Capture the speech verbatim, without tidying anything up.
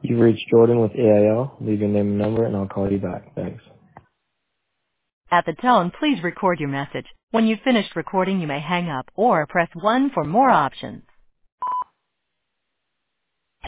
You've reached Jordan with A I L. Leave your name and number, and I'll call you back. Thanks. At the tone, please record your message. When you've finished recording, you may hang up or press one for more options.